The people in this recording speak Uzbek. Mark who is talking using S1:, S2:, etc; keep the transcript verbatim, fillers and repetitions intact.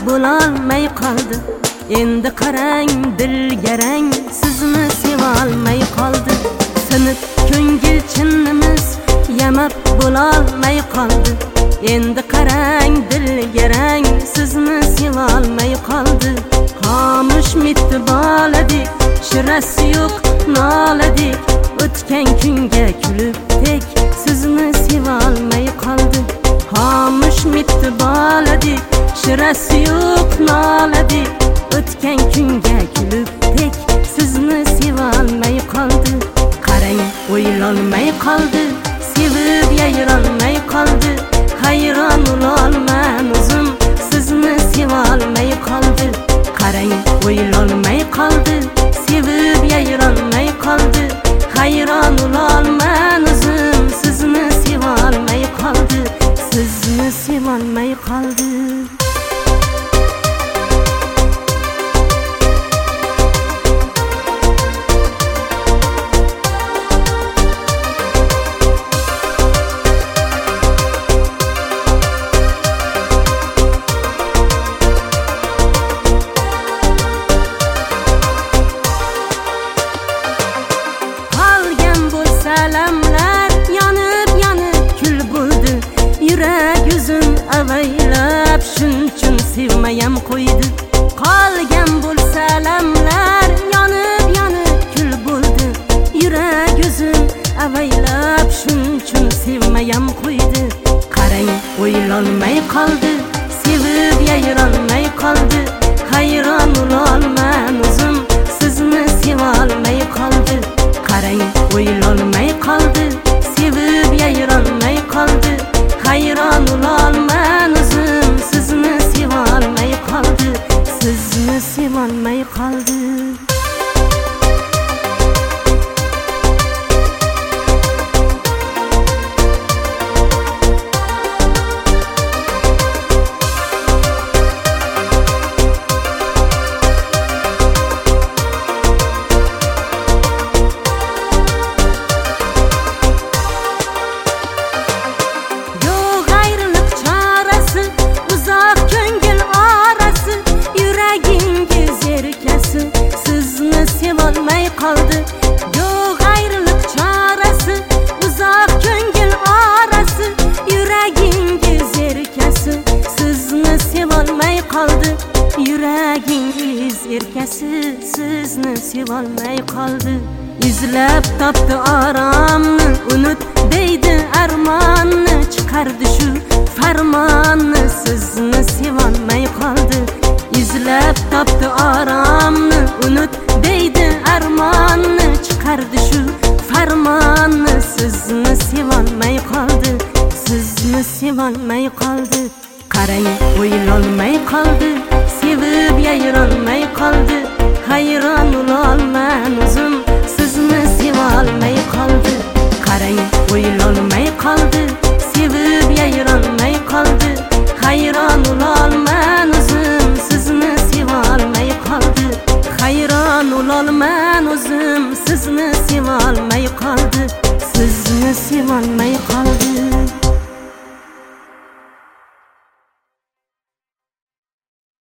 S1: bo'lolmay qoldi. Endi qarang dilgarang, sizni sevolmay qoldi. Sinib ko'ngil chinnimiz yamab bo'lolmay qoldi. Endi qarang dilgarang, sizni sevolmay qoldi. Xomush mitdi boladik, shirasi yo'q noladik. O'tgan kunga kulib tek, sizni sevolmay qoldi. Xomush mitdi boladik, shirasi yo'q noladik. O'tgan kunga kulib tek, sizni sevolmay qoldi. Qarang o'ylolmay qoldi, sevib yayrolmay qoldi. Hayron bo'lolman o'zim, sizni sevolmay qoldi. Qarang o'ylolmay qoldi, sevib yayrolmay qoldi. Hayron bo'lolman o'zim, sizni sevolmay qoldi. Sizni sevolmay qoldi. Salamlar yonib yonib kul bo'ldi. Yurak yuzim avaylab shunchun sevmayam qo'ydi. Qolgan bo'lsalamlar yonib yonib kul bo'ldi. Yurak yuzim avaylab shunchun sevmayam qo'ydi. Qarang o'ylolmay qoldi, sevib yayrolmay qoldi. Hayron bo'lolman o'zim, sizni sevolmay qoldi. Qarang o'ylolmay qoldi, sevib yayrolmay qoldi. Hayron bo'lolman o'zim, sizni sevolmay qoldi. Sizni sevolmay qoldi. Sevolmay qoldi. Yo'q ayriliq chorasi, uzoq ko'ngil orasi. Yuragingiz erkasi, sizni sevolmay qoldi. Yuragingiz erkasi, sizni sevolmay qoldi. Izlab topdi oromni, unut deydi armonni. Chiqardi shu farmonni, sizni sevolmay qoldi. Izlab topdi oromni, unut deydi armonni. Chiqardi shu farmonni, sizni sevolmay qoldi. Sizni sevolmay qoldi. Qarang o'ylolmay qoldi, sevib yayrolmay qoldi. Hayron bo'lolman o'zim, sizni sevolmay qoldi. Qarang o'ylolmay qoldi, sevib yayrolmay qoldi. Hayron bo'lolman o'zim, sizni sevolmay qoldi. Hayron bo'lolman o'zim, sizni sevolmay qoldi. Sizni sevolmay qoldi.